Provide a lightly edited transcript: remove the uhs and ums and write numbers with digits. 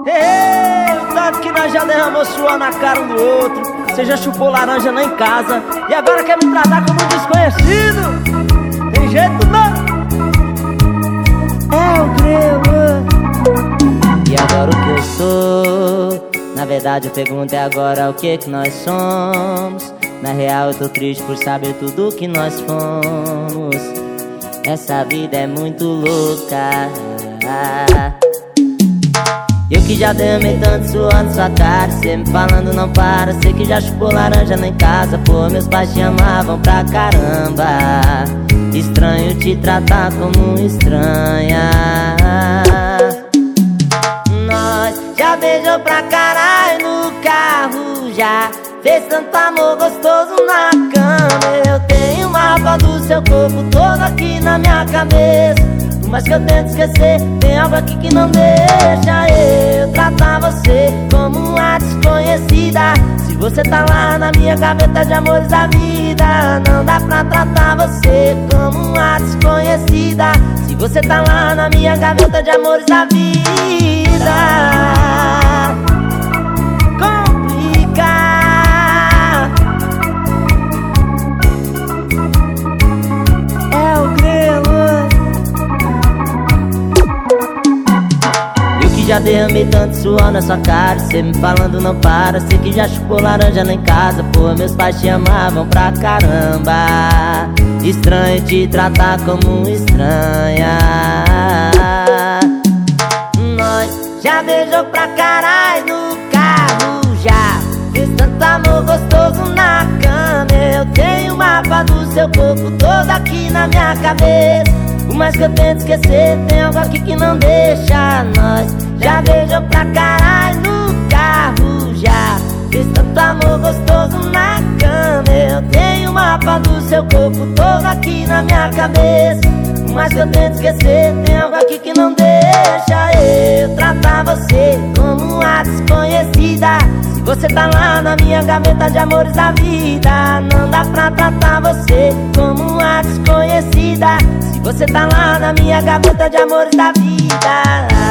Ei, o tanto que nós já derramou suor na cara um do outro. Você já chupou laranja lá em casa e agora quer me tratar como um desconhecido. Tem jeito não. É o grego. E agora o que eu sou? Na verdade a pergunta é agora o que nós somos. Na real eu tô triste por saber tudo que nós fomos. Essa vida é muito louca. Eu que já derramei tanto suor na sua cara, cê me falando não para. Sei que já chupou laranja lá em casa, pô, meus pais te amavam pra caramba. Estranho te tratar como estranha. Nós já beijou pra caralho no carro, já fez tanto amor gostoso na cama. Eu tenho uma mapa do seu corpo todo aqui na minha cabeça. Por mais que eu tento esquecer, tem algo aqui que não deixa eu tratar você como uma desconhecida. Se você tá lá na minha gaveta de amores da vida, não dá pra tratar você como uma desconhecida. Se você tá lá na minha gaveta de amores da vida, complica. É o grelo. Já derramei tanto suor na sua cara, cê me falando não para. Sei que já chupou laranja lá em casa, pô, meus pais te amavam pra caramba. Estranho te tratar como estranha. Nós já beijou pra caralho no carro, já fez tanto amor gostoso na cama. Eu tenho o mapa do seu corpo todo aqui na minha cabeça. Por mais que eu tento esquecer, tem algo aqui que não deixa. Nós já beijou pra caralho no carro, já fez tanto amor gostoso na cama. Eu tenho o mapa do seu corpo todo aqui na minha cabeça. Por mais que eu tento esquecer, tem algo aqui que não deixa eu tratar você como uma desconhecida. Se você tá lá na minha gaveta de amores da vida, não dá pra tratar você como uma desconhecida. Se você tá lá na minha gaveta de amores da vida,